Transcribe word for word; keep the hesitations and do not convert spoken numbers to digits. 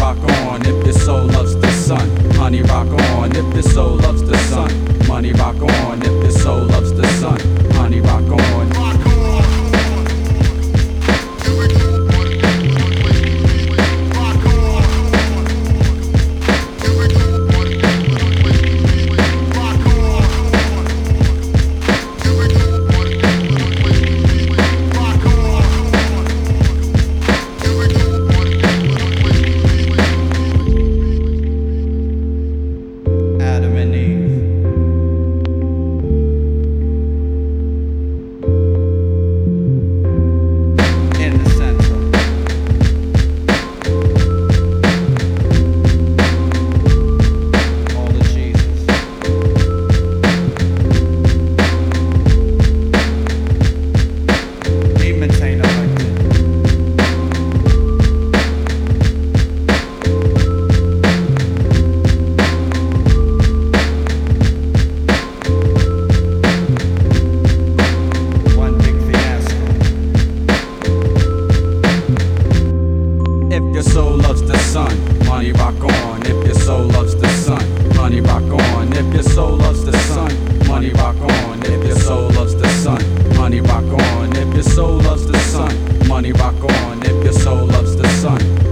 rock on if your soul loves the sun. Money rock on if your soul loves the sun. Money rock on if your soul loves the sun. Money rock on. Adam and Eve. In the central. All to Jesus. He maintained us like this. One big fiasco. If your soul loves the sun, money rock on. If your soul loves the sun, money rock on. If your soul loves the sun, money rock on. If your soul loves the sun, money rock on. If your soul loves the sun, money rock on. If your soul loves the sun.